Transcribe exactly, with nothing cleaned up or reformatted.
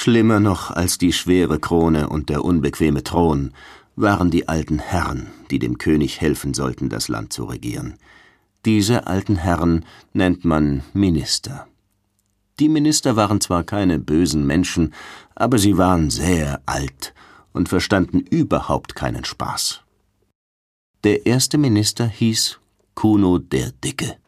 Schlimmer noch als die schwere Krone und der unbequeme Thron waren die alten Herren, die dem König helfen sollten, das Land zu regieren. Diese alten Herren nennt man Minister. Die Minister waren zwar keine bösen Menschen, aber sie waren sehr alt und verstanden überhaupt keinen Spaß. Der erste Minister hieß Kuno der Dicke.